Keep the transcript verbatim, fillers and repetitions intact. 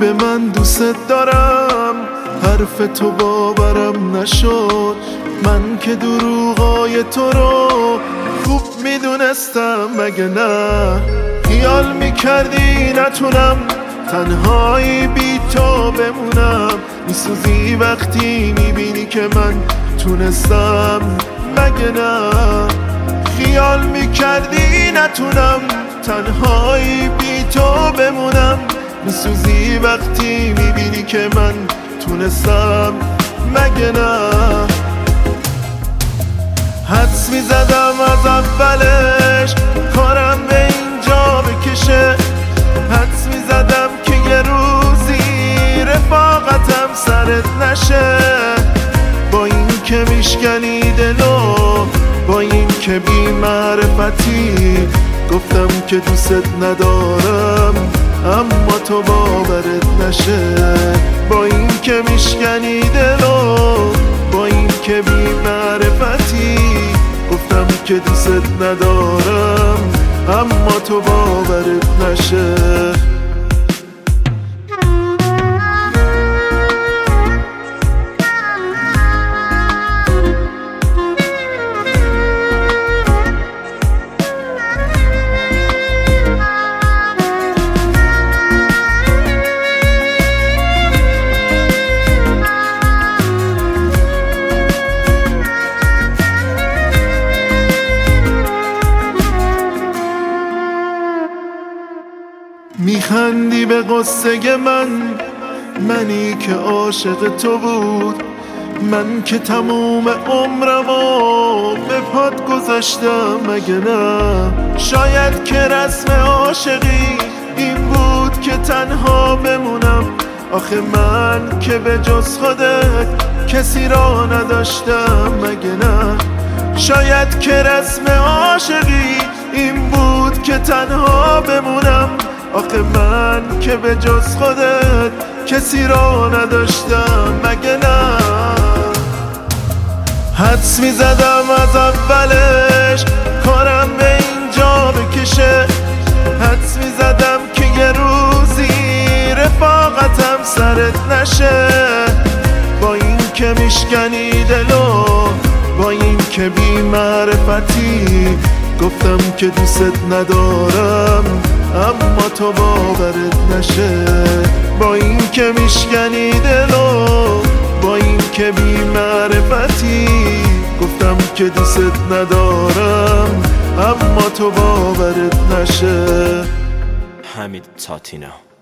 به من دوست دارم، حرف تو باورم نشد. من که دروغای تو رو خوب میدونستم، مگه نه؟ خیال میکردی نتونم تنهایی بی تو بمونم. میسوزی وقتی میبینی که من تونستم، مگه نه؟ خیال میکردی نتونم تنهایی بی تو بمونم. میسوزی وقتی میبینی که من تونستم، مگه نه؟ حدس میزدم از اولش کارم به اینجا بکشه. حدس میزدم که یه روزی رفاقتم سرت نشه. با این که میشکنی دلو، با این که بی معرفتی، گفتم که دوست ندارم اما تو باورت نشه. با این که میشکنی دلو، با این که بی معرفتی، گفتم که دوست ندارم اما تو باورت نشه. میخندی به قصه من، منی که عاشق تو بود. من که تموم عمرمو به پات گذاشتم، مگه نه؟ شاید که رسم عاشقی این بود که تنها بمونم. آخه من که به جز خودت کسی را نداشتم، مگه نه؟ شاید که رسم عاشقی این بود که تنها بمونم. آخه من که به جز خودت کسی را نداشتم، مگه نه؟ حدس میزدم از اولش کارم به اینجا بکشه. حدس میزدم که یه روزی رفاقتم سرت نشه. با این که میشکنی دلو، با این که بی معرفتی، گفتم که دوست ندارم اما تو باورت نشه. با این که میشکنی دلو، با این که بی معرفتی، گفتم که دوست ندارم اما تو باورت نشه. حمید تاتینا.